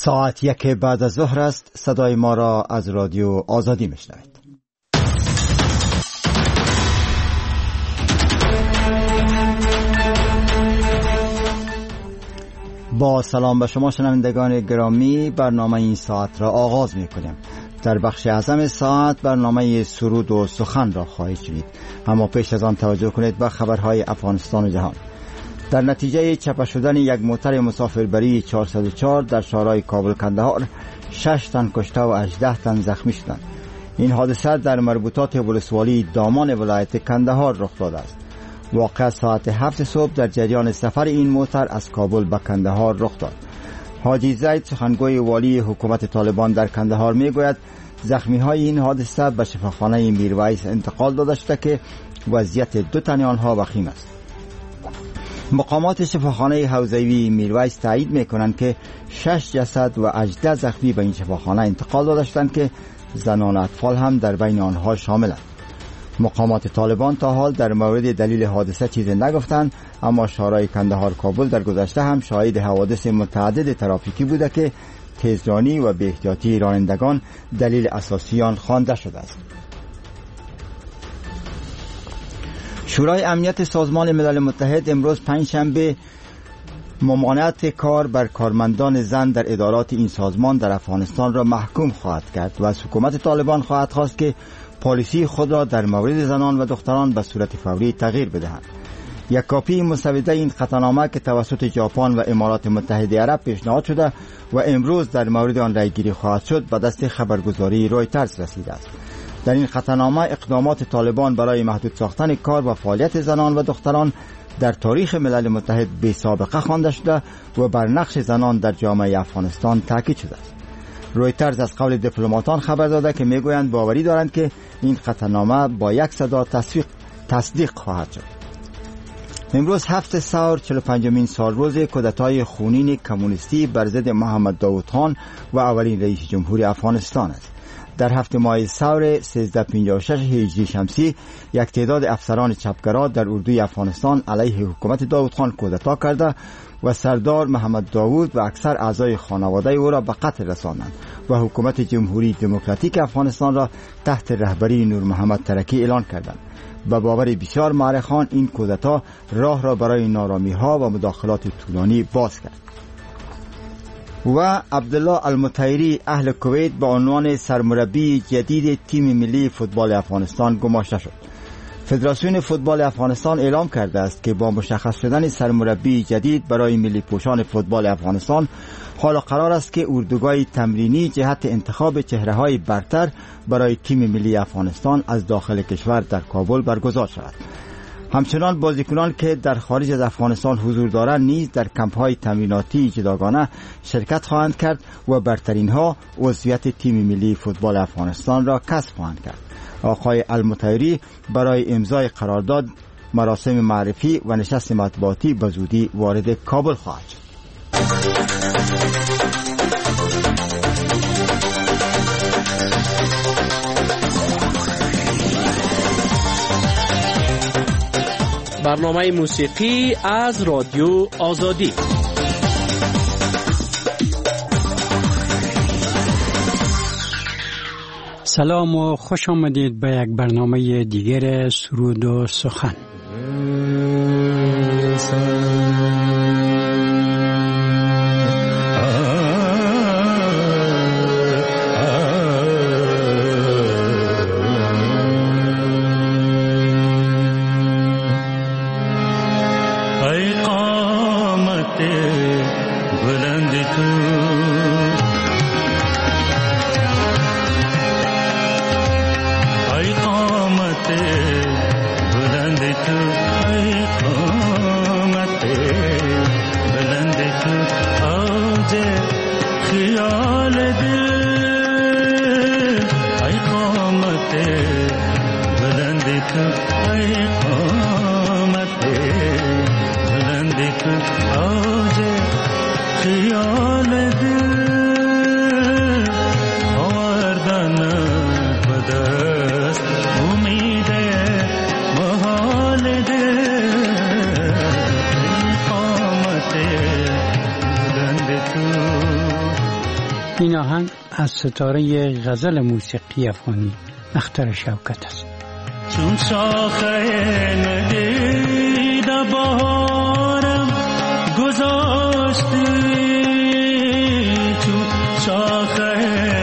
ساعت 1 بعد از ظهر است. صدای ما را از رادیو آزادی میشنوید. با سلام به شما شنوندگان گرامی، برنامه این ساعت را آغاز میکنیم. در بخش اعظم ساعت برنامه سرود و سخن را خواهید شنید، اما پیش از آن توجه کنید به خبرهای افغانستان و جهان. در نتیجه چپه شدن یک موتر مسافربری 404 در شهرهای کابل کندهار 6 تن کشته و 18 تن زخمی شدند. این حادثه در مربوطات ولسوالی دامان ولایت کندهار رخ داده است. واقعه ساعت 7 صبح در جریان سفر این موتر از کابل به کندهار رخ داد. حاجی زید سخنگوی والی حکومت طالبان در کندهار میگوید زخمی های این حادثه به شفاخانه میرویس انتقال داده شده که وضعیت 2 تن آنها وخیم است. مقامات شفاخانه حوزوی میرویس تایید میکنند که 6 جسد و 18 زخمی به این شفاخانه انتقال داده شدند که زنان و اطفال هم در بین آنها شاملند. مقامات طالبان تا حال در مورد دلیل حادثه چیزی نگفتند، اما شهرهای کندهار کابل در گذشته هم شاهد حوادث متعدد ترافیکی بوده که تیزرانی و بی احتیاطی رانندگان دلیل اساسی آن خوانده شده است. شورای امنیت سازمان ملل متحد امروز پنجشنبه ممانعت کار بر کارمندان زن در ادارات این سازمان در افغانستان را محکوم خواهد کرد و از حکومت طالبان خواهد خواست که پالیسی خود را در مورد زنان و دختران به صورت فوری تغییر بدهند. یک کاپی مسوده این قطعنامه که توسط ژاپن و امارات متحده عرب پیشنهاد شده و امروز در مورد آن رایگیری خواهد شد به دست خبرگزاری رویترز رسیده است. در این قطعنامه اقدامات طالبان برای محدود ساختن کار و فعالیت زنان و دختران در تاریخ ملل متحد بی سابقه خوانده شده و بر نقش زنان در جامعه افغانستان تاکید شده است. رویترز از قول دیپلماتان خبر داده که میگویند باوری دارند که این قطعنامه با یک صدا تصدیق خواهد شد. امروز 7 سور 45مین سالروز کودتای خونین کمونیستی بر ضد محمد داود خان و اولین رئیس جمهوری افغانستان است. در 7 ماه سور 1356 هجری شمسی یک تعداد افسران چپگرا در اردوی افغانستان علیه حکومت داود خان کودتا کرده و سردار محمد داود و اکثر اعضای خانواده او را به قتل رساندند و حکومت جمهوری دموکراتیک افغانستان را تحت رهبری نور محمد ترکی اعلان کردند. به باور بسیار مورخان این کودتا راه را برای نارامی‌ها و مداخلات طولانی باز کرد. و عبدالله المطهری اهل کویت به عنوان سرمربی جدید تیم ملی فوتبال افغانستان گماشته شد. فدراسیون فوتبال افغانستان اعلام کرده است که با مشخص شدن سرمربی جدید برای ملی پوشان فوتبال افغانستان حالا قرار است که اردوگاه تمرینی جهت انتخاب چهره‌های برتر برای تیم ملی افغانستان از داخل کشور در کابل برگزار شود. همچنان بازیکنان که در خارج از افغانستان حضور دارند نیز در کمپ‌های تمریناتی جداگانه شرکت خواهند کرد و برترین ها عضویت تیم ملی فوتبال افغانستان را کسب خواهند کرد. آقای المطهری برای امضای قرارداد مراسم معرفی و نشست مطبوعاتی به زودی وارد کابل خواهد شد. برنامه موسیقی از رادیو آزادی. سلام و خوش آمدید به یک برنامه دیگر سرود و سخن. امید محال دل این آهنگ از ستاره غزل موسیقی افغانی اختر شوکت است. چون شاخه ندید بهارم گذاشتی، چون شاخه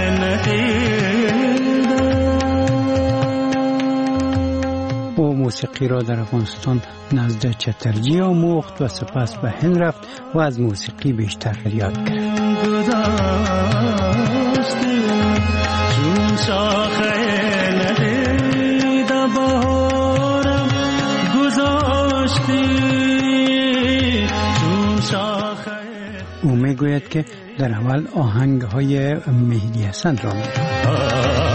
ندید. او موسیقی را در افغانستان نزد چترجی آموخت و سپس به هند رفت و از موسیقی بیشتر یاد گرفت. گذاشتی چون شاخه ندید بهارم گذاشتی، چون شاخه. او میگوید که در اول آهنگ های مهدی حسن را می‌خواند.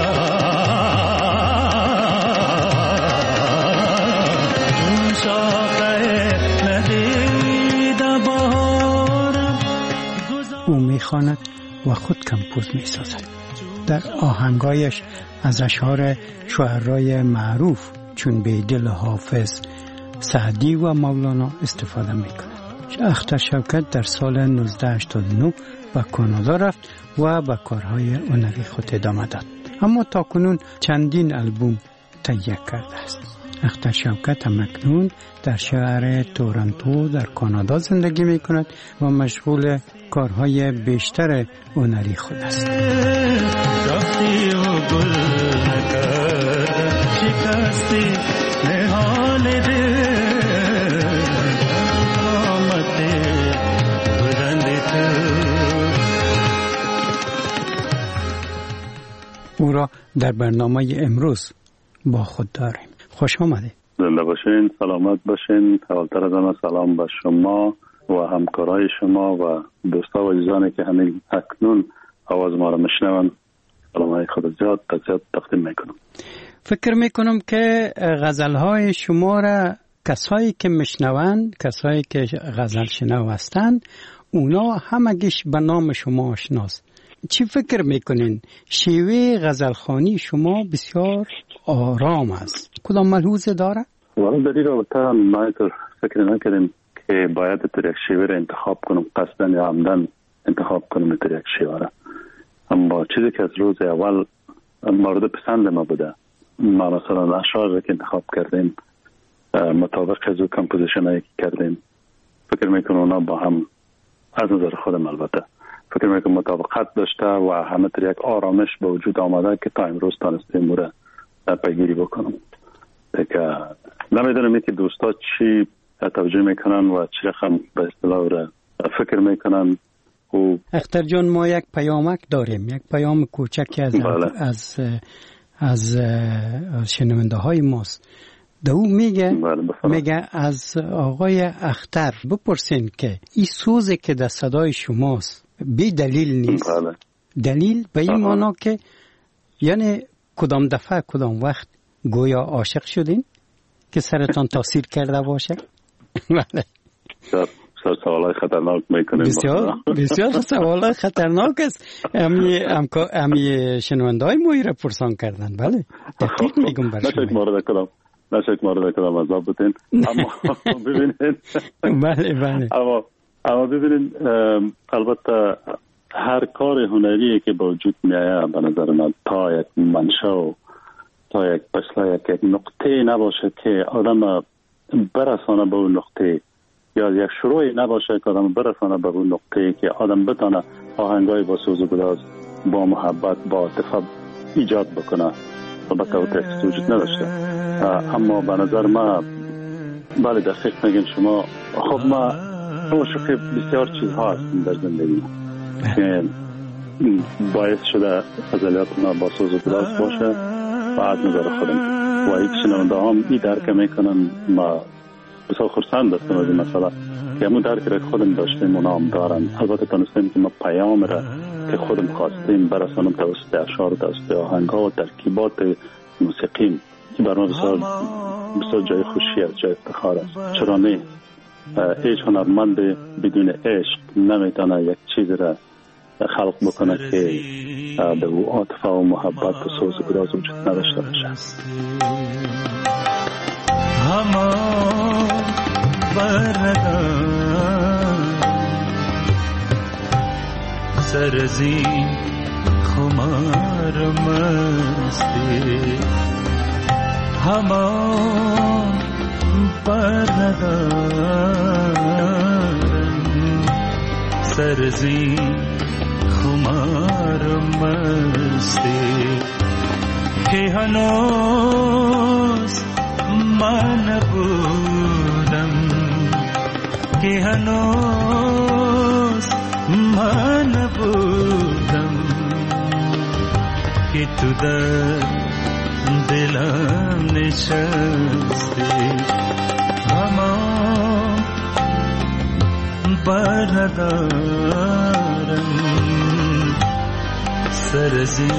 او میخواند و خود کمپوز میسازد. در آهنگایش از اشعار شاعرای معروف چون بیدل حافظ، سعدی و مولانا استفاده میکند. اختر شوکت در سال 1989 به کانادا رفت و به کارهای هنری خود ادامه داد، اما تاکنون چندین آلبوم تهیه کرده است. اختر شوکت همکنون در شهر تورنتو در کانادا زندگی می کند و مشغول کارهای بیشتر هنری خود است. رفتی و گل نکرد شکستی نهال دل، آمده بلند تو. او را در برنامه امروز با خود داریم. خوش آمدید. زنده باشین، سلامت باشین. اولتر از همه سلام به شما و همکارای شما و دوستا و عزیزانی که همین اکنون آواز ما را میشنون. سلامای خود زیاد تقدیم میکنم. فکر میکنم که غزلهای شما را کسایی که میشنوند، کسایی که غزل شنو هستند، اونا همگیش به نام شما آشناست. چی فکر میکنین؟ شیوه غزلخوانی شما بسیار آرام است. کدام ملحوظه داره؟ والا در این رابطه ما فکر نکردیم که باید در یک شیوه را انتخاب کنم، قصدن یا عمدن انتخاب کنم در یک شیوه را. اما چیزی که از روز اول مورد پسند ما بوده، ما مثلا اشعار را که انتخاب کردیم مطابق از او کمپوزیشن هایی که کردیم، فکر میکنم اونا با هم از نظر خودم البته فکر میکنم مطابقت داشته و همه در یک آرامش به وجود آمده که تا امروز تانستیم مورد پیگیری بکنم. که نمیدونم که دوستا چی توجه میکنن و چی رقم به اصطلاح را فکر میکنن. اختر جان، ما یک پیامک داریم، یک پیام کوچکی از شنونده های ماست. دو میگه از آقای اختر بپرسین که این سوزی که در صدای شماست بی دلیل نیست. دلیل به این مانا که یعنی کدام دفعه کدام وقت گویا عاشق شدین که سرتان تاثیر کرده باشه؟ بله. سوالای خطرناک میکنیم. بسیار سوالای خطرناک است. امی شنوندهای موی را پرسان کردن. بله دقیق میگم برشون. نشک مورد کدام عذاب بودین. اما ببینید بله اما ببینید البته هر کار هنری که با وجود میایه به نظر من تا یک منشأ و تا یک پسلا یک نقطه نباشه که آدم برسانه به اون نقطه، یا یک شروعی نباشه که آدم برسانه به اون نقطه که آدم بتانه آهنگای با سوز و گداز با محبت با عاطفه ایجاد بکنه. البته او تکست وجود نداشته، اما به نظر ما بله دقیق میگین شما. خب ما عاشق بسیار چیزها هستیم در زندگی که باعث شده غزلیات ما با سوز و گداز باشه و از نظر خودم و یک شنونده هم این درک میکنن. ما بسیار خرسند هستم از این مسئله که همون درک را خودم داشتیم اونا هم دارن. البته تانستیم که ما پیام را که خودم خواستیم برسانم توسط اشعار، توسط آهنگ ها و ترکیبات موسیقیم که بر ما بسیار جای خوشی است، جای افتخار است. چرا نه؟ هیچ هنرمند بدون عشق نمیتونه یک چیز را خلق بکنه که به او عاطفه و محبت و سوز و گداز وجود نداشته باشه. سرزی خمار مستی همان بر ندارم سرزی خمار مستی که هنوز من بودم که هنوز من بودم که تو در دلم نشستی اما بر ندارم سرزی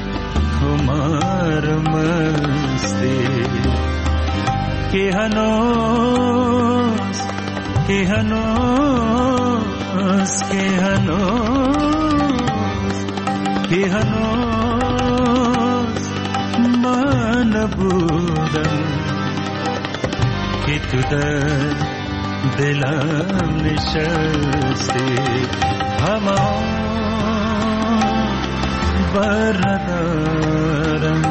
خمار مستی که هنوز که هنوز که هنوز که هنوز من بودم که تو در دلم نشستی همان بر ندارم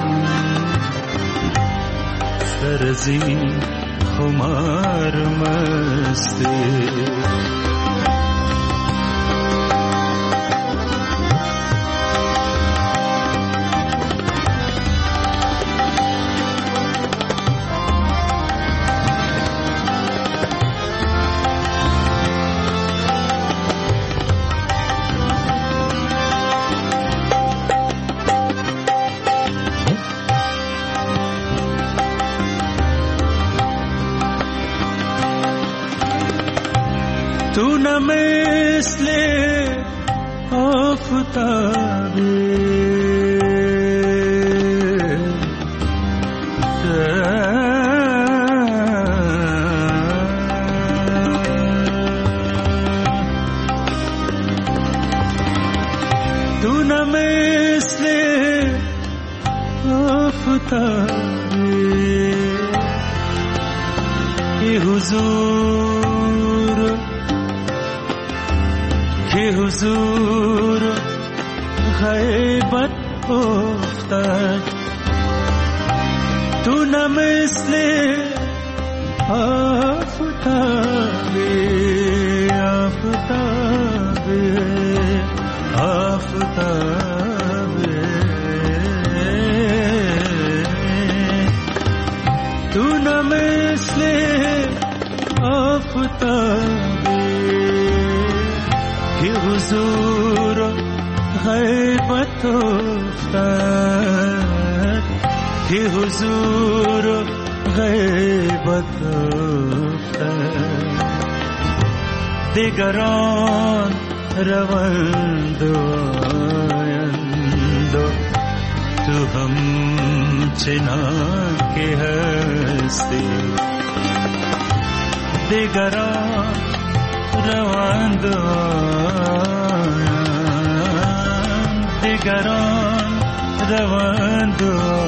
سرزی خمار مستی تو نه مثل آفتابی تو نه مثل آفتابی که حضور غیبت افتاد تو نه مثل آفتابی تو نه مثل آفتابی که حضور غیبت افتاد که حضور غیبت افتاد دیگران روند و آیند تو هم چنان که هستی دیگران روند دیگران روند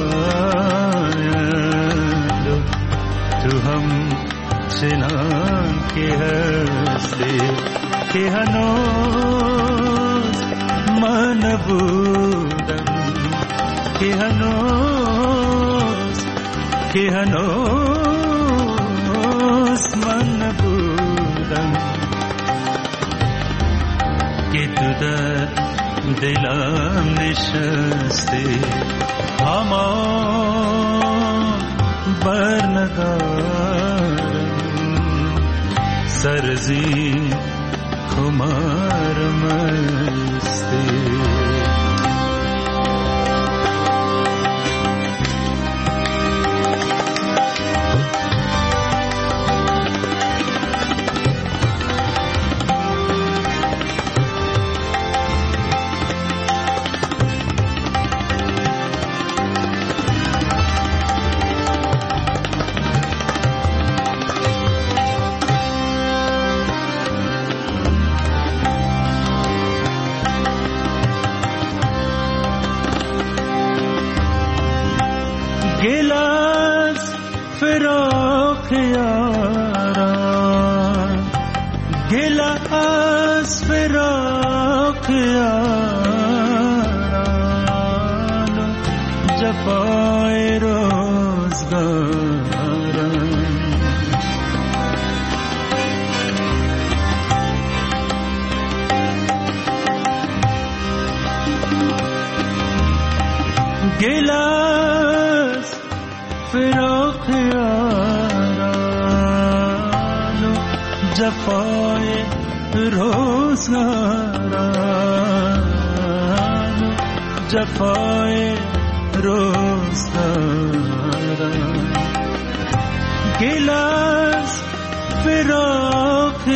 تو هم چنان که هستی که هنوز من بودم که هنوز من بودم که تو در دلم نشستی اما بر ندارم سرزی خمار مستی گلاس فراق یاران گلاس فراق یاران جفای روزگارم گل از فراق یاران و جفای روزگاران و جفای روزگاران گل از فراق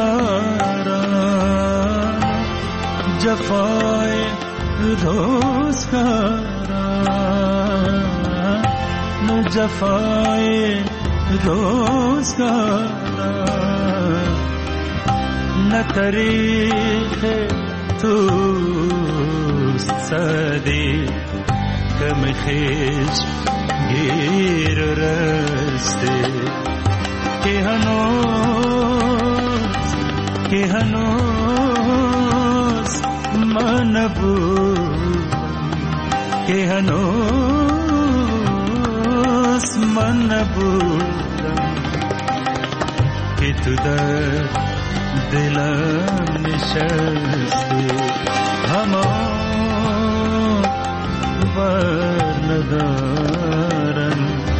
یاران جفای روزگاران جفای روزگاران نه طریق توست سعدی کم خیش گیر رسته که هنوز من نبودم که هنوز من نبودم که تو در دلم نشستی همان بر ندارم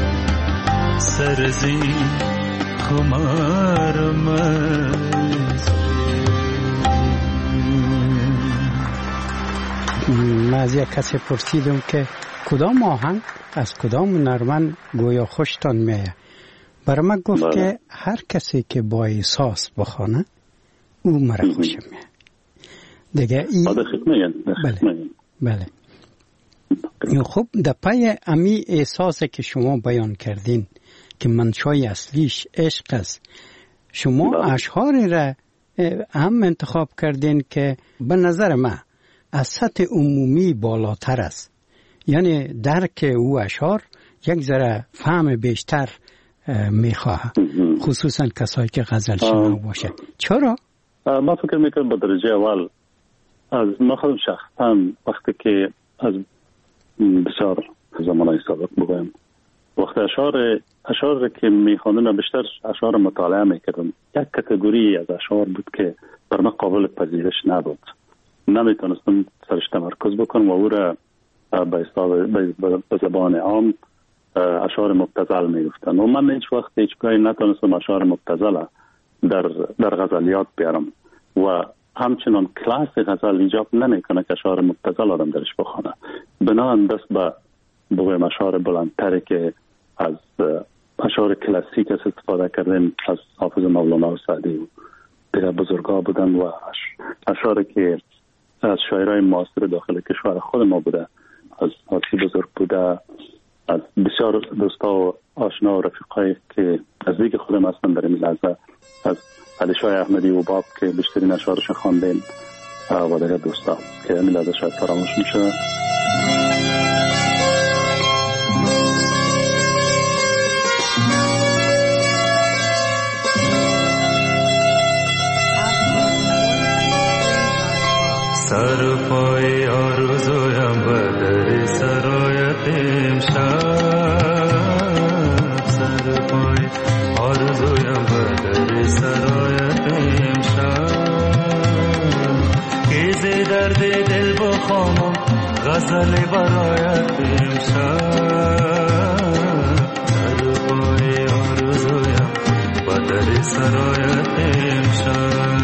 سرزی خمارم من از یک کسی پرسیدم که کدام آهنگ از کدام نرمن گویا خوشتان میه. برای من گفت که هر کسی که با احساس بخونه او مرا خوشم میه دیگه. بله. خب در پای امی احساسی که شما بیان کردین که منشای اصلیش عشق است، شما اشعاری را هم انتخاب کردین که به نظر من از سطح عمومی بالاتر است، یعنی درک او اشعار یک ذره فهم بیشتر میخواه، خصوصا کسایی که غزل شنو باشه. چرا؟ من فکر میکنم با درجه اول از ما خودم شخصا وقتی که از بسیار زمانهای سابق بگویم وقتی اشعار که میخواندم بیشتر اشعار مطالعه میکردم، یک کاتگوری از اشعار بود که بر من قابل پذیرش نبود، نمیتونستم سرش تمرکز بکنم و او را به زبان عام اشعار مبتذل میگفتن و من هیچ وقت هیچگاهی نتونستم اشعار مبتذل در غزلیات بیارم و همچنان کلاس غزل ایجاب نمیکنه که اشعار مبتذل آدم درش بخونه. بنابراین دست به بگویم اشعار بلندتری که از اشعار کلاسیک استفاده کردن از حافظ مولانا و سعدی و دیگر بزرگا بودن و اشعاری که از شاعرای معاصر داخل کشور خود ما بوده، از حاسی بزرگ بوده، از بسیار دوستا و آشنا و رفیقایی که از دیگه خودم هستن در این لحظه، از علی شاه احمدی و باب که بیشترین اشعارش خواندیم و دیگر دوستا که این لحظه شاید فراموش میشه. سر پای آرزویم بدر سرایت امشب، سر پای آرزویم بدر سرایت امشب، که ز درد دل بخوانم غزل برایت امشب، سر پای آرزویم بدر سرایت امشب.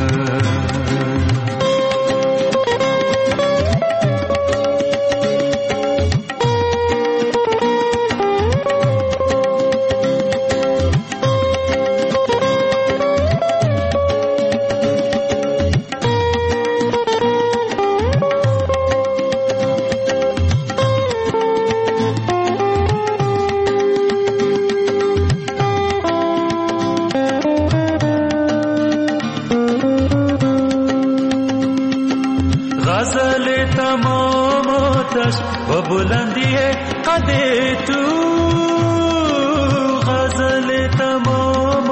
و بلندی قد تو غزل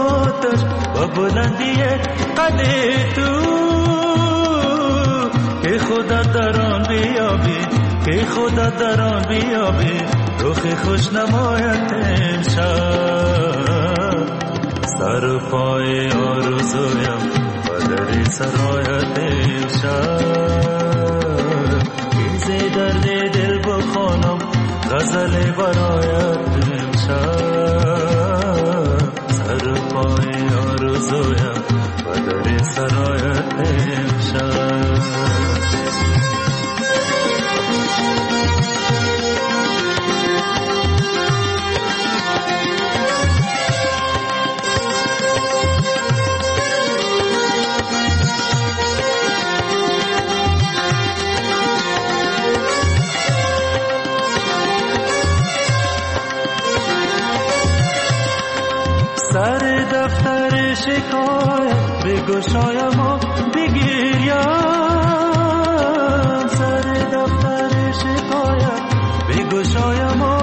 تماماتش و بلندی قد تو که که خودت در آن بیابی، که خودت در آن بیابی، رخ خوش نمایت امشب. سر و پای آرزویم و در سرایت امشب. کیزه درد دل بخوانم غزل برایت امشب. سر و پای آرزویم و در سرایت امشب. سر دفتر شکایت بگشایم و بگیریم، سر دفتر شکایت بگشایم و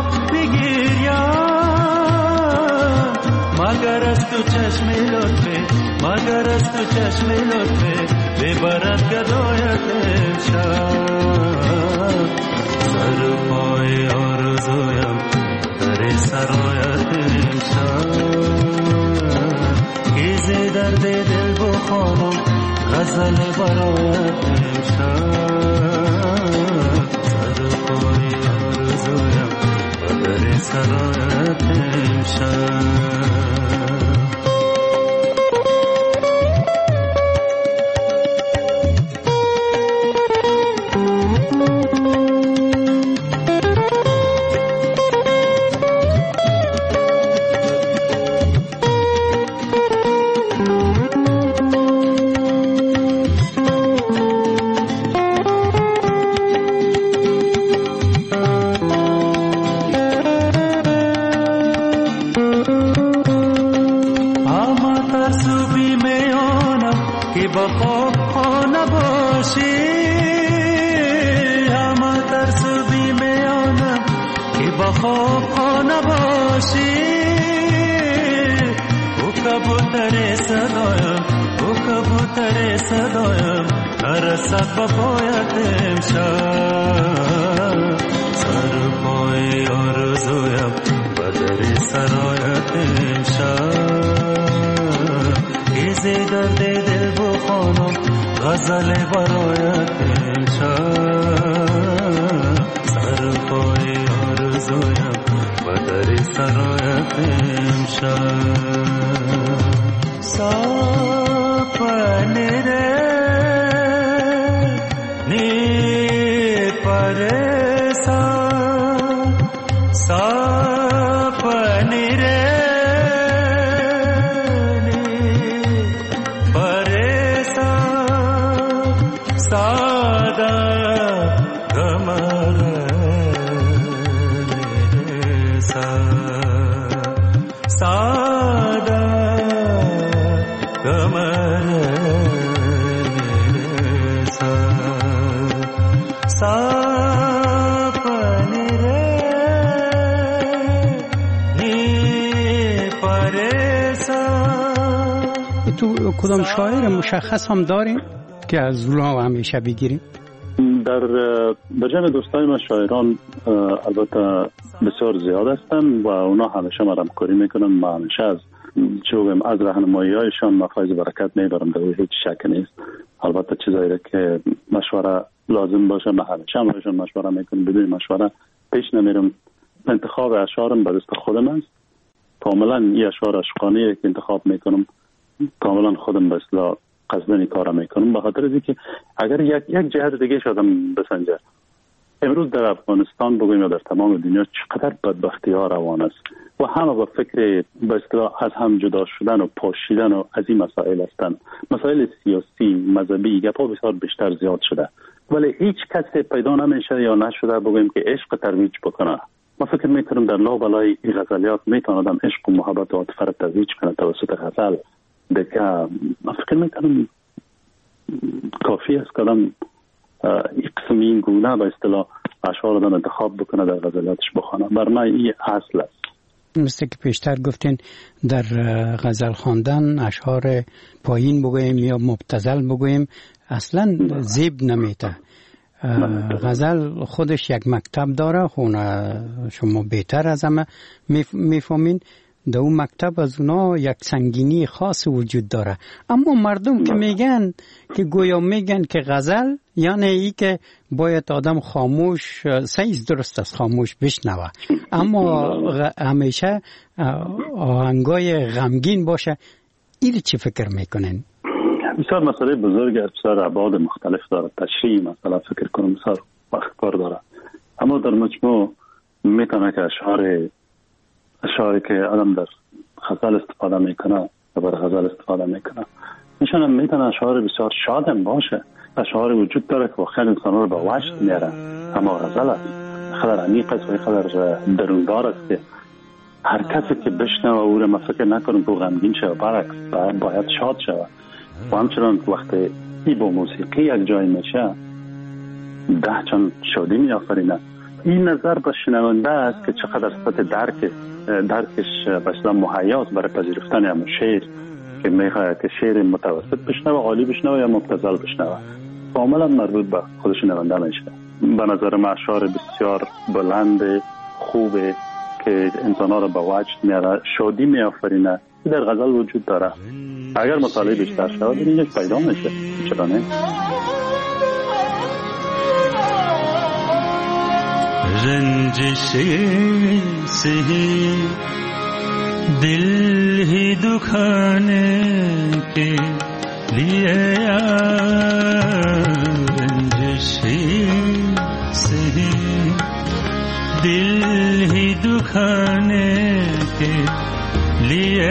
بگیریم. مگر از تو چشم لطفه، مگر از تو چشم لطفه، ببرد گدایت امشب. سر و پای آرزویم در سرایت امشب. کیزه درد دل بخوانم غزل برایت امشب. سر و پای آرزویم و در سرایت امشب. کدام شاعر مشخص هم داریم که از اونا همیشه بگیریم؟ در جمع دوستای ما شاعران البته بسیار زیاد هستن و اونا همیشه ما همکاری میکنن. ما همیشه از راهنمایی هایشان ما فایز برکت میبرم، در هیچ شک نیست. البته چیزایی که مشوره لازم باشه ما همیشه همشون مشوره میکنم، بدون مشوره پیش نمیرم. انتخاب اشعارم به دست خودم است. کاملا این اشعار عشقانیه که انتخاب میکنم کاملا خودم به اصطلاح قصدن کارا میکنم، به خاطر اینکه اگر یک جهت دیگه شدم بسنجه، امروز در افغانستان بگویم یا در تمام دنیا چقدر بدبختی ها روان است و همه با فکر به اصطلاح از هم جدا شدن و پاشیدن و از این مسائل هستند. مسائل سیاسی، مذهبی، گپا بسیار بیشتر زیاد شده، ولی هیچ کسی پیدا نمیشه یا نشده بگویم که عشق ترویج بکنه. ما فکر میکنم در لا بالای این غزلیات میتوانم عشق و محبت و عاطفه را ترویج کنه توسط غزل. دیگه ما فکر میکنم کافی است که آدم این قسم این گونه به اصطلاح اشعار آدم انتخاب بکنه در غزلاتش بخونه. بر من این اصل است. مثل که پیشتر گفتین در غزل خواندن اشعار پایین بگویم یا مبتذل بگویم اصلا زیب نمیته. غزل خودش یک مکتب داره، خونه شما بهتر از همه میفهمین. در اون مکتب از اونا یک سنگینی خاص وجود داره. اما مردم که میگن که گویا میگن که غزل یعنی ای که باید آدم خاموش، سیز درست است خاموش بشنوه، اما همیشه آهنگای غمگین باشه. این چی فکر میکنین؟ بسیار مسئله بزرگ است، بسیار ابعاد مختلف داره. تشریح مثلا فکر کنم بسیار وقت کار داره، اما در مجموع میتونه که اشعاری که آدم در غزل استفاده میکنه و بر غزل استفاده میکنه میشونم میتونه اشعار بسیار شاد هم باشه. اشعار وجود داره که خیلی انسان رو به وجد میاره، اما غزل است خیلی عمیق است و خیلی دروندار است که هر کسی که بشنوه او رو فکر نکنم که غمگین شه، برعکس باید شاد شه. و همچنان وقتی ای با موسیقی یک جای میشه ده چند شادی میآفرینه. این نظر به شنونده است که چقدر سطح درکش بسیار مهیاست برای پذیرفتن همون شعر که میخواد که شعر متوسط بشنوه، عالی بشنوه یا مبتذل بشنوه، کاملا مربوط به خود شنونده میشه. به نظر من اشعار بسیار بلند خوبه که انسان‌ها را به وجد میاره، شادی میآفرینه، در غزل وجود داره. اگر مطالعه بیشتر شود این پیدا میشه، چرا نه؟ रंजिश से ही दिल ही दुखाने के लिए रंजिश से ही दिल ही दुखाने के लिए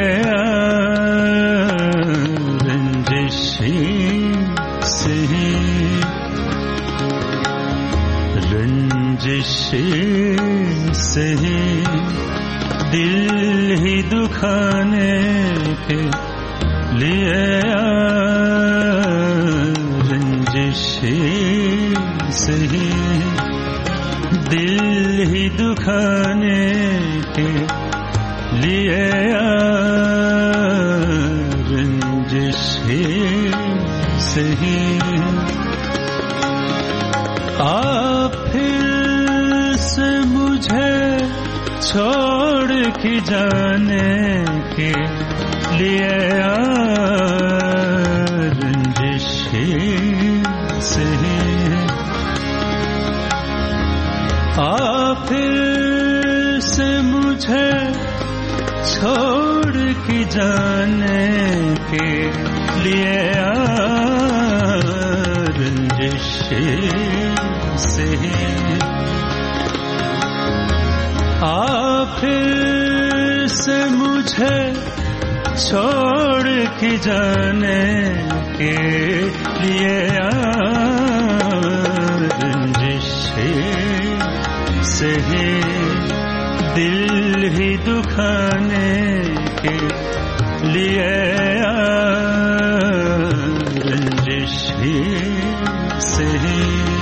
रंजिश से ही रंजिश से ही दिल ही दुखाने के लिए रंजिश से ही दिल ही दुखाने के लिए रंजिश से ही आप फिर से मुझे छोड़ के जाने के लिए रंजिश से ही आप फिर से मुझे छोड़ के जाने के लिए रंजिश से ही आप फिर से मुझे छोड़ के जाने के लिए रंजिश से ही दिल ही दुखाने के लिए रंजिश से ही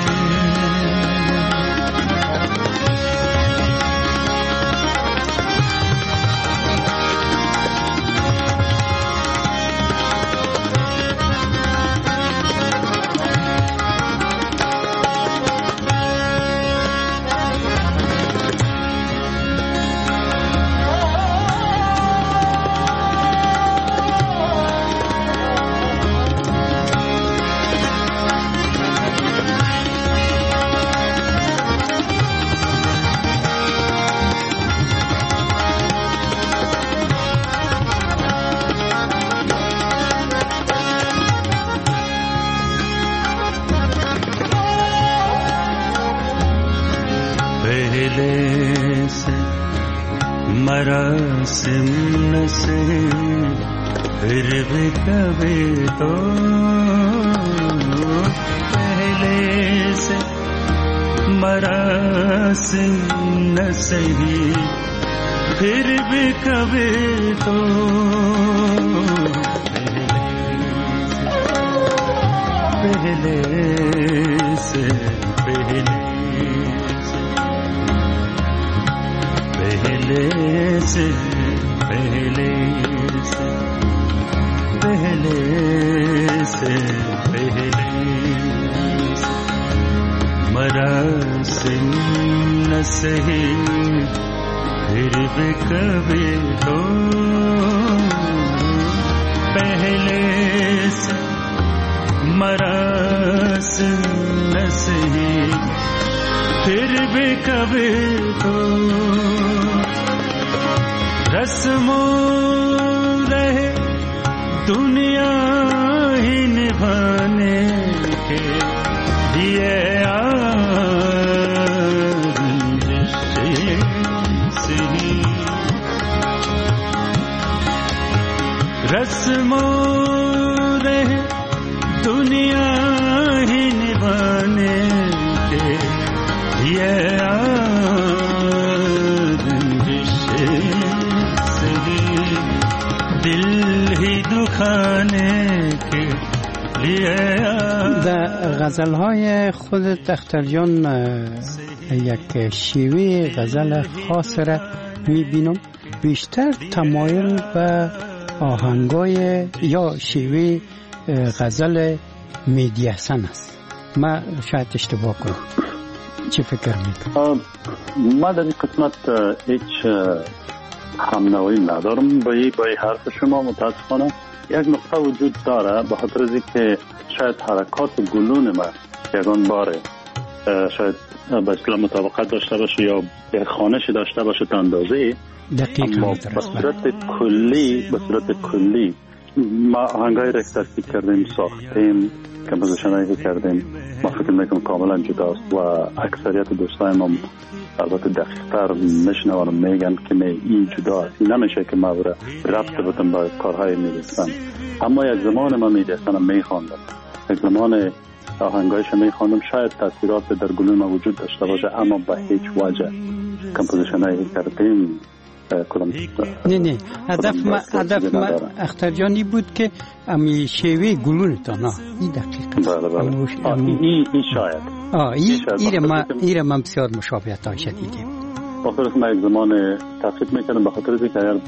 मरासिम से फिर भी कभी तो पहले से मरासिम न सही फिर भी कभी तो पहले से पहले से पहले से पहले से पहले प्यास न सही फिर भी कभी तो पहले से मरास न सही फिर भी कभी तो रस्मों रहे दुनिया ही निभाने के लिए रस्मों रहे दुनिया ही निभाने के ये दिल ही दुखाने के लिए در غزل‌های خود اختر جان یک شیوه غزل خاص را می‌بینم، بیشتر تمایل به آهنگای یا شیوه غزل مهدی حسن است. من شاید اشتباه کنم، چی فکر میکنم؟ من در این قسمت هیچ همنوایی ندارم با حرف شما. متاسفانه یک نقطه وجود داره، به خاطر از اینکه شاید حرکات گلون ما یگان باره شاید به اصطلاح مطابقت داشته باشه یا یک خوانش داشته باشه تا اندازه، اما به صورت کلی ما آهنگای را ترتیب کردیم، ساختیم، کمپوزیشنایی کردیم، ما فکر میکنم کاملا جداست و اکثریت دوستای ما البته دقیق‌تر میشنون و میگن که این جداست، نمیشه که ما ربط بدم با کارهای میرسن. اما یک زمان ما میرسن میخواندم، یک زمان آهنگایش میخواندم، شاید تاثیرات در گلون ما وجود داشته باشه، اما به هیچ وجه کمپوزیشنایی کردیم نه هدف ما اختر جانی بود که امی شیوه گلون تا نه این دقیقا این شاید این من بسیار مشابهت ها شدیدیم. بخاطر که من یک زمان تفکیک میکنم، به خاطر که اگر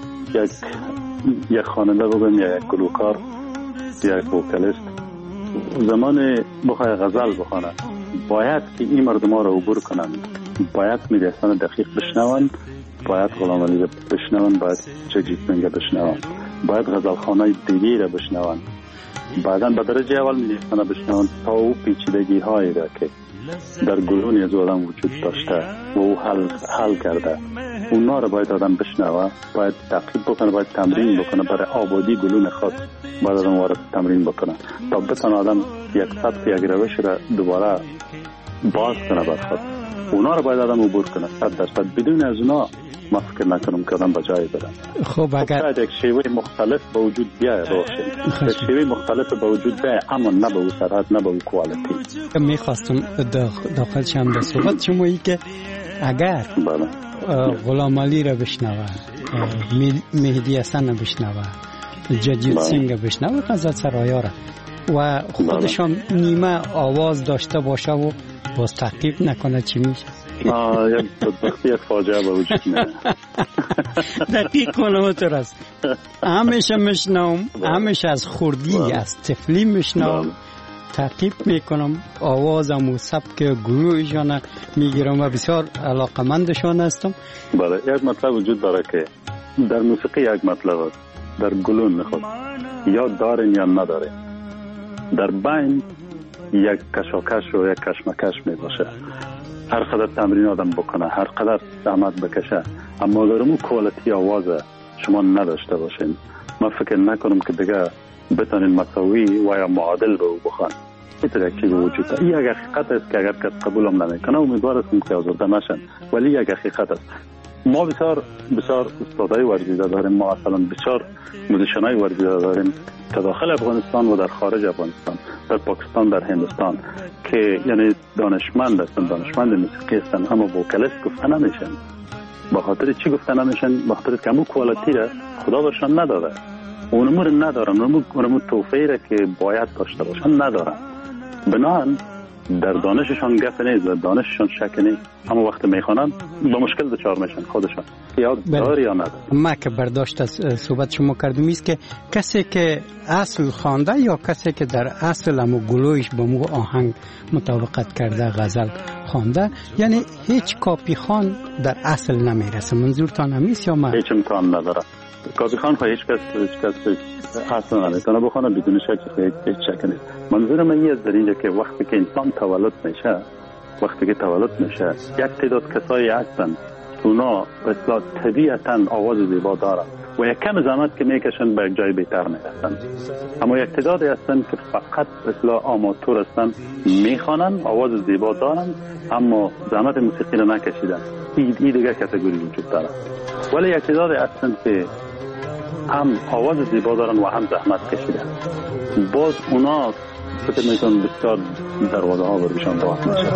یک خواننده بگم یا یک گلوکار یا یک وکالیست زمان بخواه غزل بخوانه باید که این مردم ها را عبور کنن، باید میرسان دقیق بشنون، باید غلام علی را بشنون، باید جگجیتمنگ را بشنون، باید غزلخانه دیگی را بشنون، بعدا به درجه اول میرسان بشنون تا او پیچیدگی هایی را که در گلون از آدم وجود داشته و او حل کرده اونا را باید آدم بشنوه، باید تعقیب بکنه، باید تمرین بکنه، برای آبادی گلون خود باید آدم وارد تمرین بکنه تا بتونه آدم یک سبک یک روش را دوباره باز کنه بر خود. اونا را باید آدم عبور کنه 100%. بدون از اونا ما فکر نکنم که آدم به جایی بره. خب اگر شاید یک شیوه مختلف به وجود بیاید باشه، یک شیوه مختلف به وجود بیاید، اما نه به اون سرعت، نه به اون کوالیتی. میخواستم داخل شم به صحبت شمایی که اگر غلام علی را بشنوه، مهدی حسن را بشنوه، جگجیت سینگ را بشنوه، غزل سرایا را و خودشان نیمه آواز داشته باشه و باز تحقیق نکنه چی میشه؟ یک فاجعه به وجود میاد. دقیق کلماتر است. همیشه میشنوم، همیشه از خوردی از طفلی میشنوم، تحقیق میکنم، آوازم و سبک گروهشان میگیرم و بسیار علاقمندشان هستم. بله، یک مطلب وجود داره که در موسیقی یک مطلب است، در گلون خود یا دارین یا ندارین، در بین یک کشاکش و یک کشمکش می باشه. هر قدر تمرین آدم بکنه، هر قدر زحمت بکشه، اما در اون کوالیتی آواز شما نداشته باشین، من فکر نکنم که دیگه بتونین مساوی و یا معادل به او بخوان. این یک چیز وجود داره. این یک حقیقت است که اگر کس قبول هم نمیکنه امیدوار هستم که آزرده نشن، ولی یک حقیقت است. ما بسیار استادای ورزیده داریم، ما اصلا بسیار موزیشنای ورزیده داریم که داخل افغانستان و در خارج افغانستان، در پاکستان، در هندوستان، که یعنی دانشمند هستن، دانشمند موسیقی هستن، اما وکالیست گفته نمیشن. به خاطر چی گفته نمیشن؟ به خاطر که همون کوالیتی را خدا برشان نداده، اونمو رو ندارن، اونمو توفیه را که باید داشته باشن ندارن. بنابراین در دانششان گپ نیست و دانششان شک نیست، اما وقتی میخوانند با مشکل دچار میشن خودشان یا داری یا نداره. ما که برداشت از صحبت شما کردم است که کسی که اصل خوانده یا کسی که در اصل همو گلویش با مو آهنگ مطابقت کرده غزل خوانده، یعنی هیچ کاپی خان در اصل نمیرسه. منظورتان همیست یا ما؟ هیچ امکان نداره. کاپی خان خواهی هیچ کس اصلا نمیتونه بخونه بدون هیچ شک نیست. منظور من این است در اینجا که وقتی که انسان تولد میشه یک تعداد کسایی هستن اونا اصلا طبیعتا آواز زیبا دارن و یک کم زحمت که میکشن به یک جای بهتر میرسن، اما یک تعدادی هستن که فقط اصلا آماتور هستن، میخوانن، آواز زیبا دارن اما زحمت موسیقی رو نکشیدن. این دیگه کاتگوری وجود داره. ولی یک تعدادی هستن که هم آواز زیبا دارن و هم زحمت کشیدن، باز اونا فکر میکنم بسیار دروازه ها برشان باز میشه.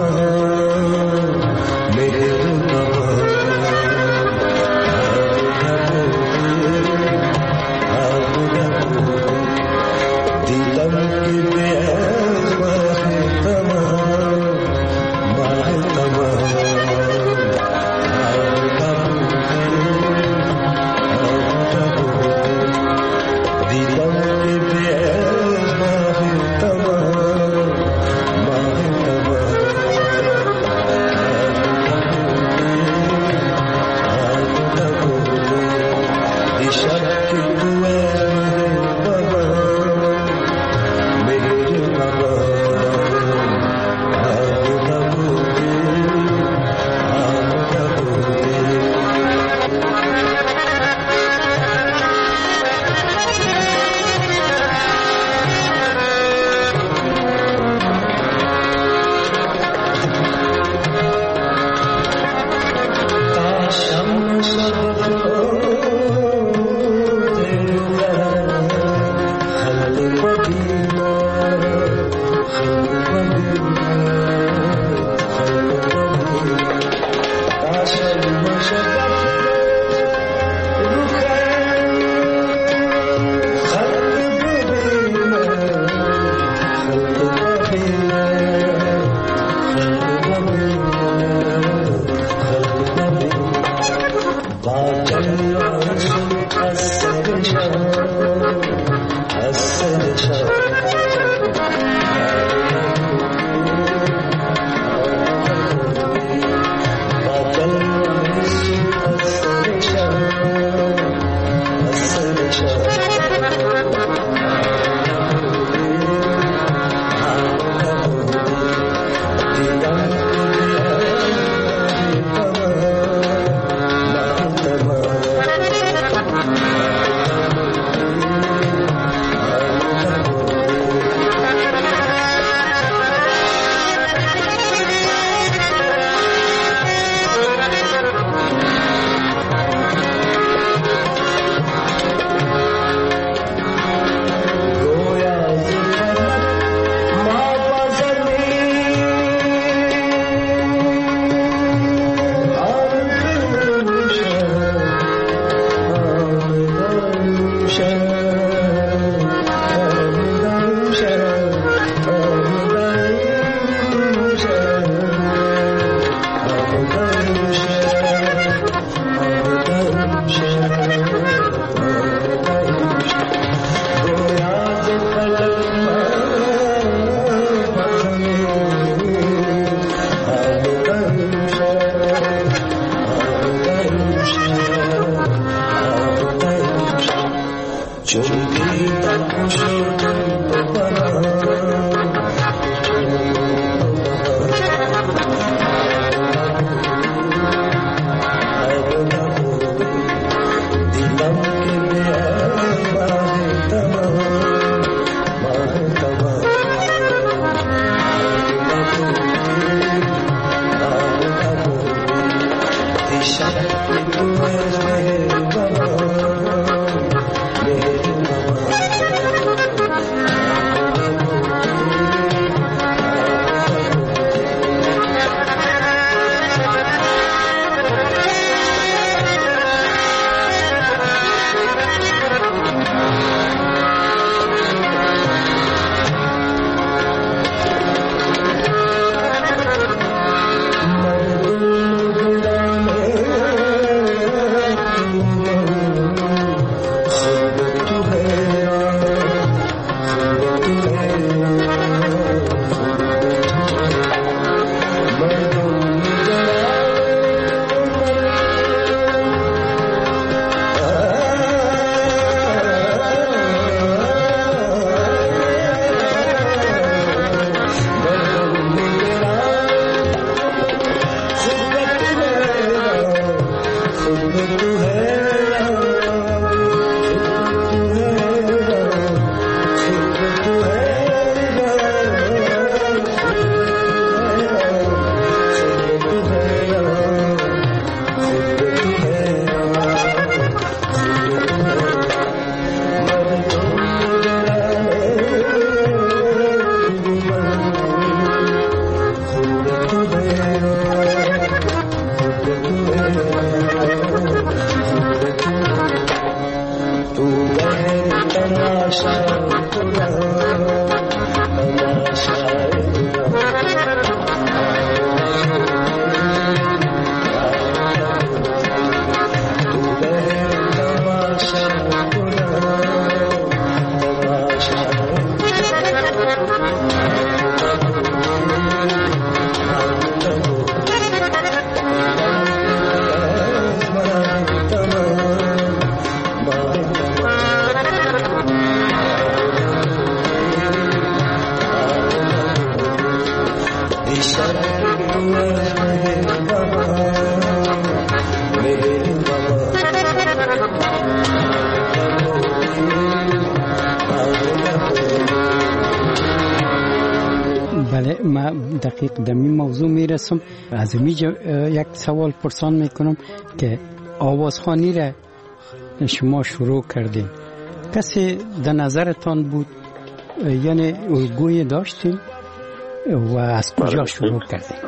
بله، ما دقیق در این موضوع میرسم. از اینجا یک سوال پرسان میکنم که آوازخوانی را شما شروع کردین، کسی در نظرتان بود یعنی الگوی داشتین و از کجا شروع کردین؟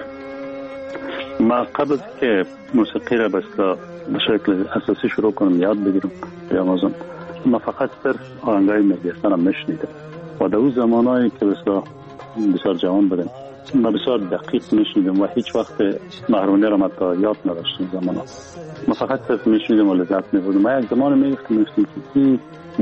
ما قبل که موسیقی را به شکل اساسی شروع کنم یاد بگیرم بیاموزم، ما فقط صرف آهنگای مهدی حسن هم میشنیدم و در اون زمانایی که بسیار جوان بودم ما بسیار دقیق میشنیدم و هیچ وقت محرمانه را متا یاد نداشتیم زمانا. ما فقط صرف میشنیدم و لذت میبردم. ما یک زمان میگفتم که این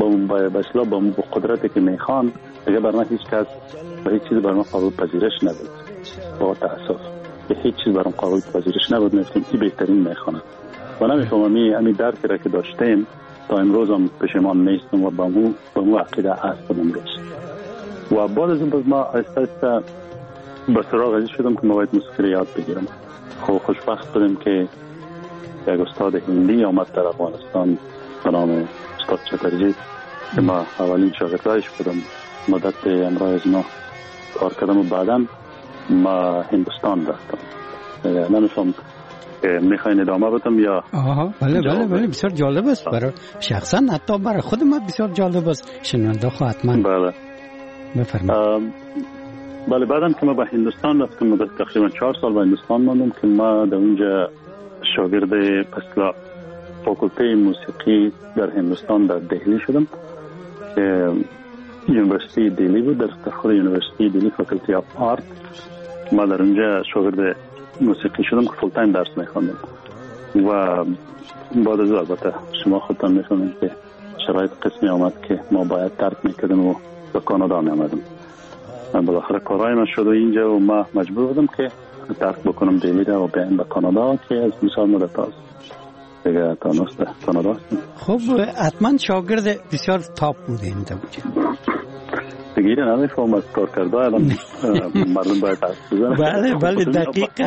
با قدرتی که میخوان دیگه بر من هیچ کس و هیچ چیز بر من قابل پذیرش نبود. با تأسف که هیچ چیز بر من قابل پذیرش نبود. میگفتم این بهترین میخوانه و نمیفهمم این درکی را که داشتیم تا امروز هم پشیمان نیستم و با مو عقیده هستم امروز. و بعد از این ما آهسته به سراغ ازی شدم که ما باید موسیقی یاد بگیرم. خوشبخت بودم که یک استاد هندی آمد در افغانستان به نام استاد چترجی که ما اولین شاگردایش بودم. مدت امرای ما کار کردم و بعدا ما هندوستان رفتم. نمیفهم میخواین ادامه بدم یا؟ بله بسیار جالب است برای شخصا، حتی برای خود ما بسیار جالب است. شنونده خواهد حتما بله بفرمایید. بله بعدم که ما به هندوستان رفتم، مدت تقریبا 4 سال به هندوستان ماندم که ما در اونجا شاگرد اصلا فاکولته موسیقی در هندوستان در دهلی شدم که یونیورسیتی دهلی بود. در خود یونیورسیتی دهلی فاکولتی آف آرت ما در اونجا شاگرد موسیقی شدم که فول تایم درس میخواندم و بعد از البته شما خودتان میفهمید که شرایط قسمی آمد که ما باید ترک میکردم و به کانادا میامدم. بالاخره کارهای من شد و اینجا و ما مجبور بودم که ترک بکنم دهلی را و بیایم به کانادا که از بسیار مدت است دیگه تا کانادا هستم. خب حتما شاگرد بسیار تاپ بودین در اونجا دیگه نمیفهم از کار کرده الان مردم باید حرف بزنن. بله دقیقه.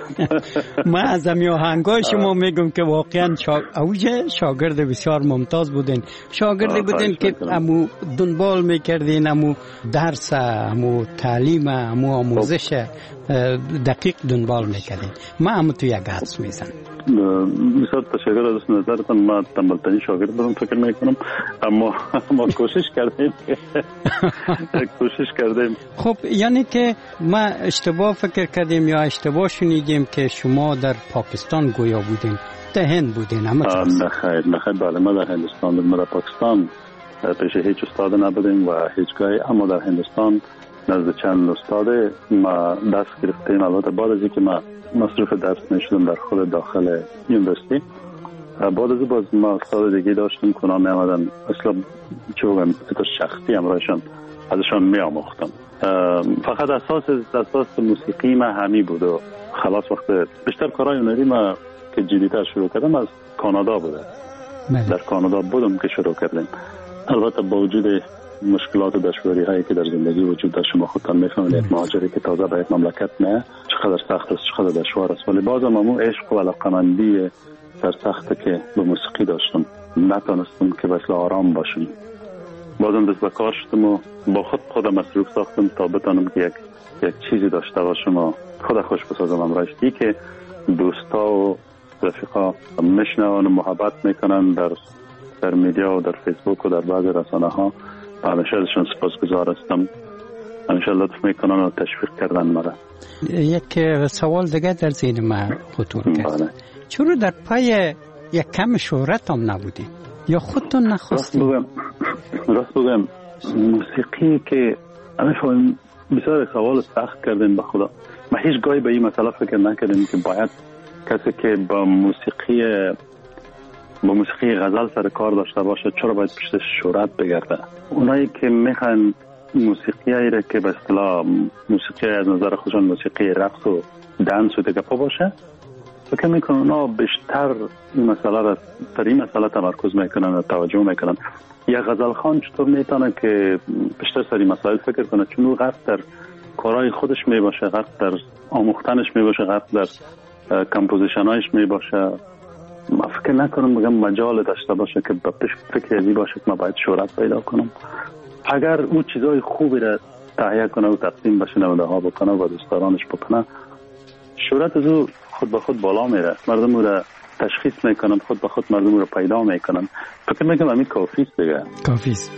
ما از همین آهنگای شما میگم که واقعا اوج شاگرد بسیار ممتاز بودین، شاگردی بودین که همو دنبال میکردین، همو درس، همو تعلیم، همو آموزش دقیق دنبال میکردین. ما همو تو یک حدس میزنم. بسیار تشکر از نظرتان. ما تنبلترین شاگرد بودم فکر میکنم، اما ما کوشش کردیم. خب یعنی که ما اشتباه فکر کردیم یا اشتباه شنیدیم که شما در پاکستان گویا بودین، در هند بودین؟ نه خیر بله ما در هندوستان بودیم. ما در پاکستان پیش هیچ استاد نبودیم و هیچگاهی، اما در هندوستان نزد چند استاد ما درس گرفتیم. البته بعد از اینکه ما مصروف درس میشدم در خود داخل یونیورسیتی، بعد از باز ما استاد دیگه داشتیم که اونا می آمدن اصلا چه بگم شخصی همراهشان ازشان می آموختم. فقط اساس موسیقی ما همی بود و خلاص. وقت بیشتر کارهای هنری ما که جدیتر شروع کردم از کانادا بوده. در کانادا بودم که شروع کردیم. البته با وجود مشکلات و دشواری هایی که در زندگی وجود داشت، شما خودتان میفهمید یک مهاجری که تازه به یک مملکت میاد چقدر سخت است، چقدر دشوار است. ولی بازم همون عشق و علاقه‌مندی سرسخته که به موسیقی داشتم نتونستم که بس آرام باشم. بازم دست به کار شدم و با خودم مصروف ساختم تا بتونم که یک چیزی داشته باشم و خود خوش بسازم امروز. این که دوستا و رفیقا میشنون و محبت میکنن در میدیا و در فیسبوک و در بعض رسانه ها، همیشه ازشون سپاسگزار هستم. همیشه لطف میکنن و تشویق کردن مرا. یک سوال دیگه در ذهن من خطور کرد. چرا در پای یک کم شهرت هم نبودی یا خودتون نخواستید؟ راست بگم موسیقی که همه بسیار سوال سخت کردیم به خدا. ما هیچ گاهی به این مسئله فکر نکردیم که باید کسی که با موسیقی غزل سر کار داشته باشه چرا باید پشت شهرت بگرده. اونایی که میخوان موسیقی هایی را که به اصطلاح موسیقی از نظر خودشان موسیقی رقص و دنس و دیگه باشه، فکر میکنن اونا بیشتر این مسئله را در این مسئله تمرکز میکنن و توجه میکنن. یا غزل خان چطور میتونه که بیشتر سر این مسائل فکر کنه، چون او غرب در کارهای خودش می باشه، غرق در آموختنش می باشه، غرق در کمپوزیشنایش می باشه. من فکر نکنم بگم مجال داشته باشه که به فکر ازی باشه که من باید شهرت پیدا کنم. اگر او چیزای خوبی را تهیه کنه و تقدیم به شنونده ها بکنه و دوستدارانش بکنه، شهرت از او خود به خود بالا میره، مردم او را تشخیص میکنن، خود به خود مردم او را پیدا میکنن. فکر میکنم همین کافیست دیگه. کافیست.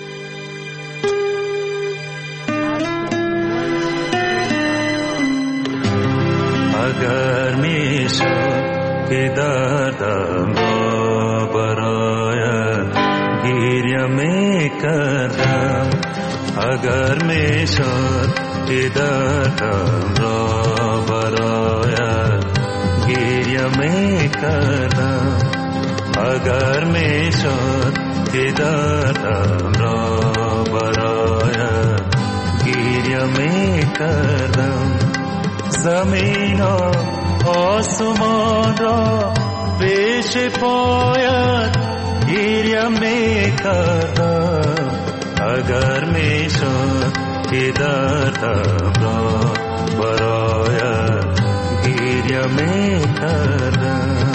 اگر میشد که دردم را برایت گریه میکردم، اگر میشد که دردم را برایت گریه میکردم، اگر میشد که دردم را برایت گریه میکردم، زمین و آسمان را پیش پایت گریه میکردم، اگر میشد که دردم را برایت گریه میکردم.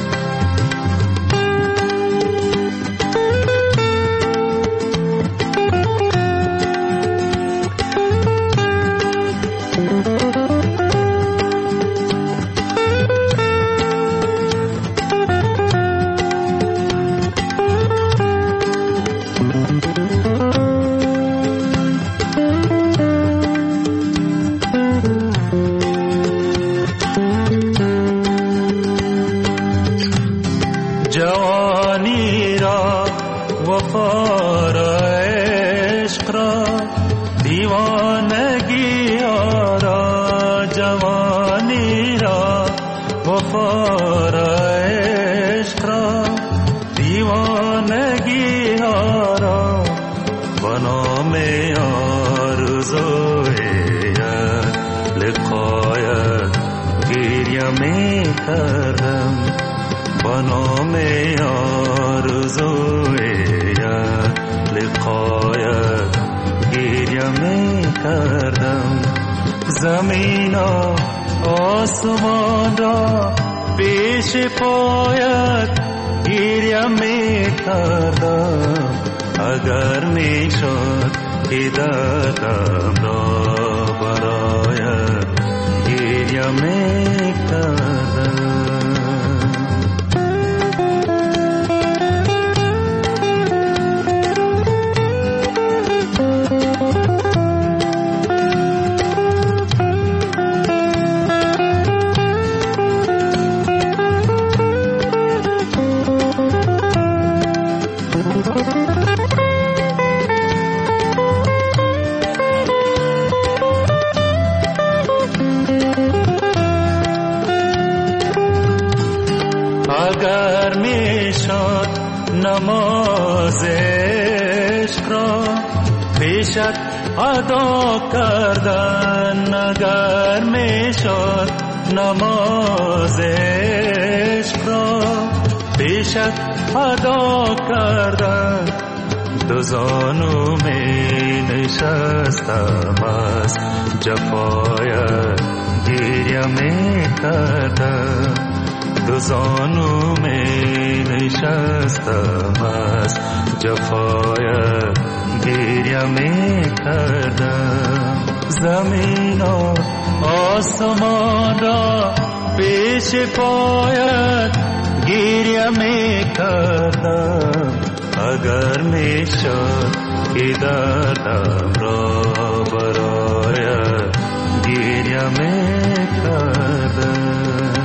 جوانی را وفا را عشق را دیوانگی را، جوانی را وفا را عشق را دیوانگی را، بنام آرزوی لقایت گریه میکردم، بنام آرزوی لقایت گریه میکردم، زمین و آسمان را پیش پایت گریه میکردم، اگر میشد که دردم را برایت گریه میکردم. اگر میشد نماز عشق را پیشت ادا کردن، اگر میشد نماز عشق را پیشت ادا کردن، دو زانو می نشستم از جفایت گریه می کردم، دو زانو می نشستم از جفایت گریه می کردم، زمین و آسمان را پیش پایت گریه می کردم، اگر می شد که دردم را برایت گریه می کردم.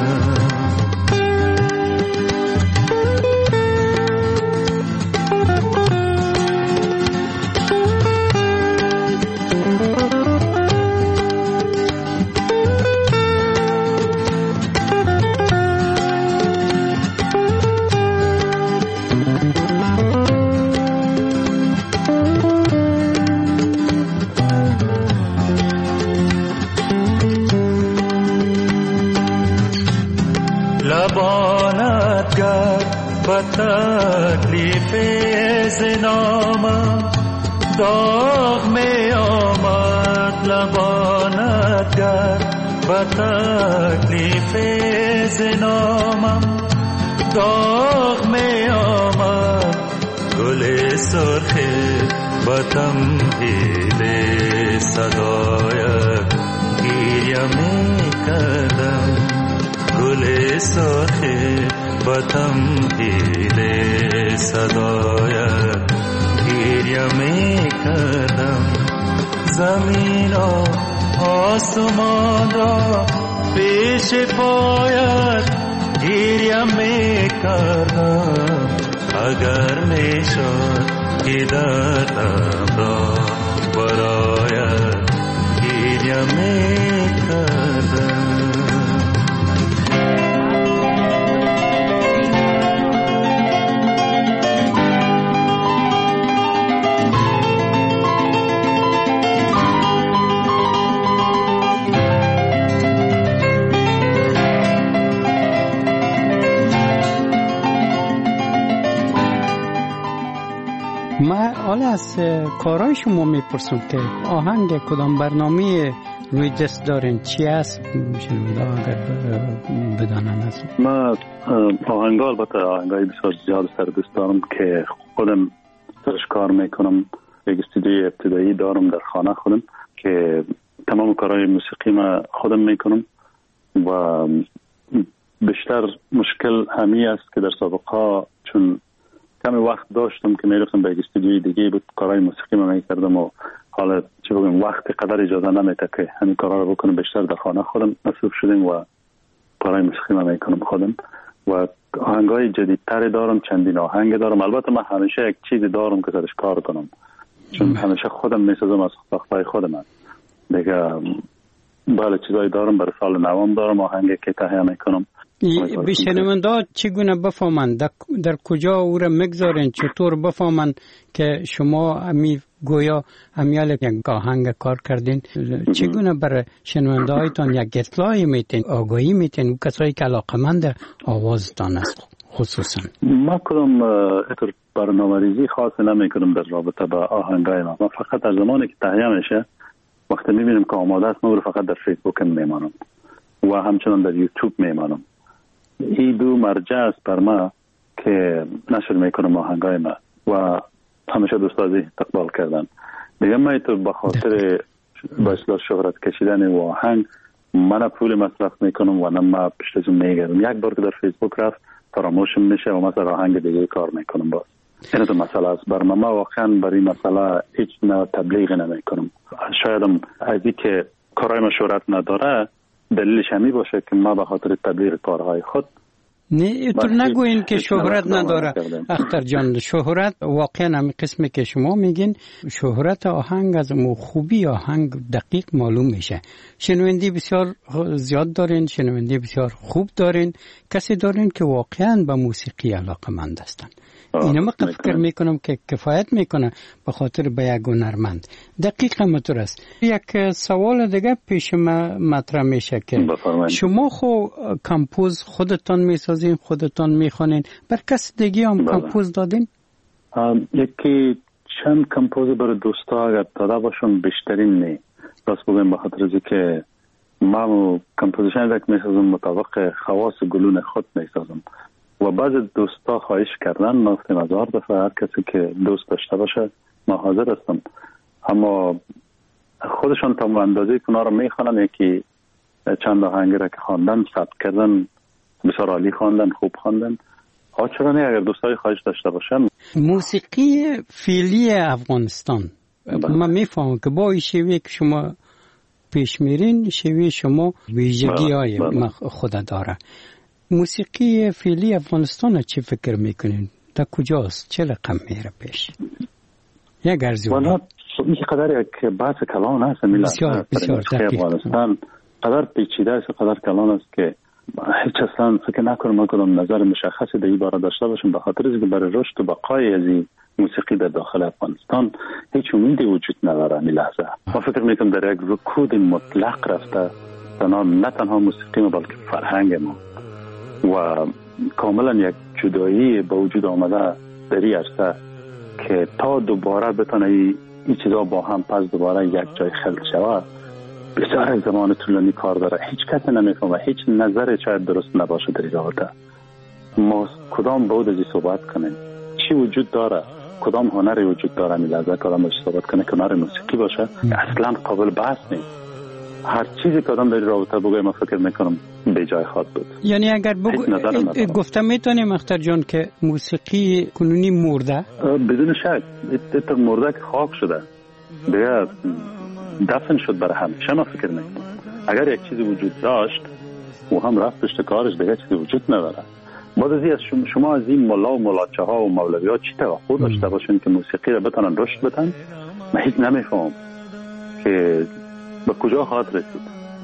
لبانت گرد و تکلیف زنامم داغ می آمد، لبانت گرد و تکلیف زنامم داغ می آمد گل سرخ با تمهید صدایت گریه می کردم گل سرخ با تمهید صدایت گریه می کردم زمین و آسمان را پیش پایت گریه می کردم اگر می شد که دردم را برایت گریه می کردم. من حالا از کارهای شما میپرسم که آهنگ کدام برنامه روی دست دارین چی است شنونده اگر بدانن از من آهنگا البته آهنگای بسیار زیاد سر دوست دارم که خودم سرش کار میکنم. یک استودیوی ابتدایی دارم در خانه خودم که تمام کارهای موسیقی ما خودم میکنم و بیشتر مشکل همی است که در سابقه چون کمی وقت داشتم که میرفتم به یک استودیوی دیگه بود کارهای موسیقی ما میکردم و حالا چه بگم وقت قدر اجازه نمیده که همین کارها رو بکنم. بیشتر در خانه خودم مصروف شدیم و کارهای موسیقی ما میکنم خودم و آهنگای جدیدتر دارم، چندین آهنگ دارم. البته من همیشه یک چیزی دارم که سرش کار کنم چون همیشه خودم میسازم از ساختای خودم دیگه. بله چیزایی دارم، برای سال نوام دارم آهنگی که تهیه میکنم. به شنونده چگونه بفهمند در کجا او را میگذارین چطور بفهمند که شما امی گویا امیال یک آهنگ کار کردین چگونه برای شنونده هایتان یک اطلاعی میتین آگاهی میتین و کسایی که علاقمند آوازتان است خصوصا؟ ما کدام اتر برنامه‌ریزی خاصی نمیکنم در رابطه با آهنگای ما فقط در زمانی که تهیه میشه وقتی میبینیم که آماده است ما فقط در فیسبوک میمانم و همچنان در یوتیوب میمانم. این دو مرجع است بر ما که نشر میکنم آهنگای ما و همیشه دوستازی استقبال کردن دیگه. ما تو به خاطر با اصلاح شهرت کشیدن و آهنگ من پول مصرف میکنم و نه ما پشت ازون میگردم. یک بار که در فیسبوک رفت فراموشم میشه و مثلا آهنگ دیگه کار میکنم. باز این تو مسئله است بر ما واقعا برای مسئله هیچ نه تبلیغ نمیکنم. شاید از این که کارهای ما شهرت نداره دلیلش همی باشه که ما به خاطر تبلیغ کارهای خود نه تو نگوین که شهرت نداره اختر جان. شهرت واقعا همین قسمی که شما میگین شهرت آهنگ از خوبی آهنگ دقیق معلوم میشه. شنونده بسیار زیاد دارین، شنونده بسیار خوب دارین، کسی دارین که واقعا به موسیقی علاقمند هستن. اینا من فکر میکنم که کفایت میکنه به خاطر به یک هنرمند. دقیقا مطور است. یک سوال دیگه پیش ما مطرح میشه که شما خو کمپوز خودتان میسازین خودتان میخوانین بر کس دیگه هم کمپوز دادین؟ یکی چند کمپوز برای دوستا اگر داده باشم بیشترین نه راست بگم به خاطر از که من کمپوزیشن یک میسازم مطابق خواص گلون خود میسازم و بعض دوستا خواهش کردن ما گفتیم 1000 دفعه هر کسی که دوست داشته باشه ما حاضر هستم، اما خودشان تا اندازه که اونا رو میخوانن یکی چند آهنگ را که خواندن ثبت کردن بسیار عالی خواندن خوب خواندن. چرا نه اگر دوستای خواهش داشته باشن. موسیقی فعلی افغانستان من میفهمم که با این شیوه که شما پیش میرین شیوه شما ویژگی های خود داره. موسیقی فعلی افغانستان چی فکر میکنین؟ تا کجاست؟ چه رقم میره پیش؟ یک ارزیابی. والا این قدر یک بحث کلان است. بسیار دقیق. افغانستان قدر پیچیده است، قدر کلان است که هیچ اصلا فکر نکنم کدام نظر مشخصی در این باره داشته باشم، به خاطر اینکه برای رشد و بقای از این موسیقی در داخل افغانستان هیچ امیدی وجود نداره. این لحظه ما فکر میکنم در یک رکود مطلق رفته، نه تنها موسیقی ما بلکه فرهنگ ما و کاملا یک جدایی با وجود آمده در این عرصه که تا دوباره بتونه این چیزا با هم پس دوباره یک جای خلط شود بسیار از زمان طولانی کار داره، هیچ کس نمیفهمه، هیچ نظر شاید درست نباشه در رابطه. ما کدام بود ازی صحبت کنیم؟ چی وجود داره؟ کدام هنری وجود داره می لحظه کدام ازی صحبت کنه؟ هنر موسیقی باشه اصلا قابل بحث نیست. هر چیزی کدام در رابطه بگویم من فکر میکنم به جای خواهد بود. یعنی اگر گفته میتونیم اختر جان که موسیقی کنونی مرده؟ بدون شک ایت مرده که خاک شده دیگه، دفن شد برای همیشه. من فکر میکنم اگر یک چیزی وجود داشت و هم رفت پشت کارش دیگه چیزی وجود نداره. بعد از شما از این ملا و ملاچه ها و مولوی ها چی توقع داشته باشین که موسیقی را بتونن رشد بدن؟ من هیچ نمیفهم که به کجا خواهد رسید.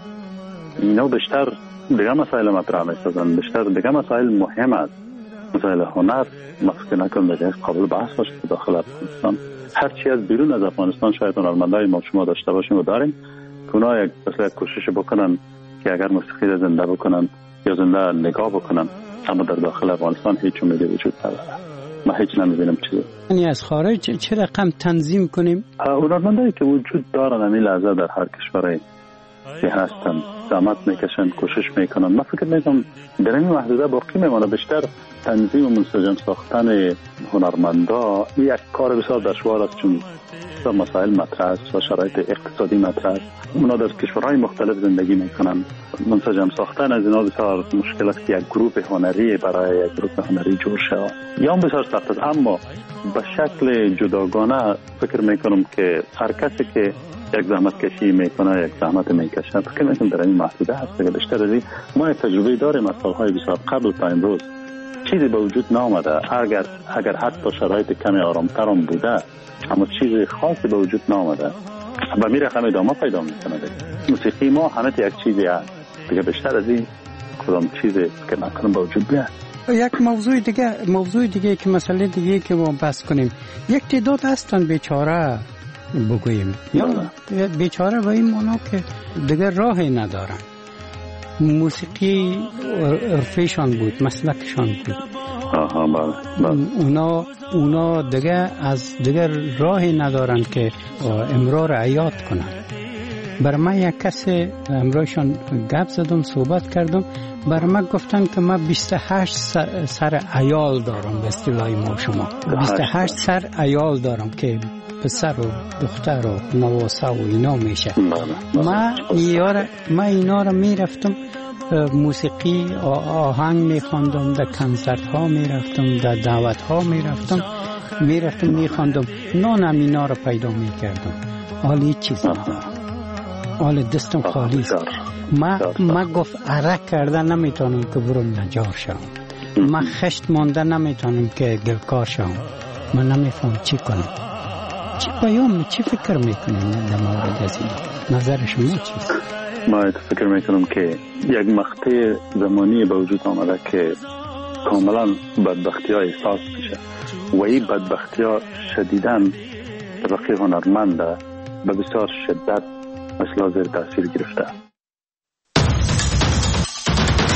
اینا بیشتر دیگه مسائل مطرح می‌سازن، بیشتر دیگه مسائل مهم است. مسائل هنر من فکر نکنم دیگه قابل بحث باشه که داخل افغانستان. هر چی از بیرون از افغانستان شاید هنرمندای ما شما داشته باشیم و داریم که اونا یک کوشش بکنن که اگر موسیقی را زنده بکنن یا زنده نگاه بکنن، اما در داخل افغانستان هیچ امیدی وجود نداره. ما هیچ نمی‌بینیم چیزی. یعنی از خارج چه رقم تنظیم کنیم؟ هنرمندایی که وجود دارن همین لحظه در هر کشوری که هستن زحمت میکشن، کوشش میکنن. من فکر میکنم در این محدوده باقی میمونه. بیشتر تنظیم و منسجم ساختن هنرمندا یک کار بسیار دشوار است، چون مسائل مطرح است و شرایط اقتصادی مطرح است. اونا در کشورهای مختلف زندگی میکنن. منسجم ساختن از اینا بسیار مشکل است که یک گروه هنری برای یک گروه هنری جور شود یا بسیار سخت است. اما به شکل جداگانه فکر میکنم که هر کسی که یک زحمت کشی میکنه یک زحمت میکشه. فکر میکنم در این محدوده هست که بیشتر از این ما یک تجربه داریم از سالهای بسیار قبل تا امروز چیزی به وجود نامده. اگر حتی شرایط کمی آرامتر هم بوده اما چیزی خاصی به وجود نامده و میره هم ادامه پیدا میکنه. موسیقی ما همه یک چیزی هست دیگه، بیشتر از این کدام چیزی که نکنم به وجود بیاد. یک موضوع دیگه که مسئله دیگه که ما بحث کنیم، یک تعداد هستن بیچاره بگوییم یا بیچاره و این مانا که دیگه راهی ندارن. موسیقی عرفشان بود، مسلکشان بود. اونا دیگه راهی ندارن که امرار عیاد کنن. بر من یک کسی امروزشان گپ زدم، صحبت کردم، بر من گفتن که من 28 سر عیال دارم. به اصطلاح ما شما 28 سر عیال دارم که پسر و دختر و نواسه و اینا میشه. من اینا رو میرفتم موسیقی آهنگ میخواندم، در کنسرت ها میرفتم، در دعوت ها میرفتم میخواندم، نانم اینا رو پیدا میکردم. حالی چیز ندارم، حال دستم خالی است. ما گفت عرق کرده نمیتونم که برم نجار شم، ما خشت مانده نمیتونم که گلکار شم. من نمیفهم چی کنم، چی پیام، چی فکر میکنیم در مورد از این؟ نظر شما چیست؟ ما فکر میکنم که یک مقطع زمانی به وجود آمده که کاملا بدبختی ها احساس میشه و این بدبختی ها شدیداً طبقه هنرمند به بسیار شدت مثلا زیر تاثیر گرفته.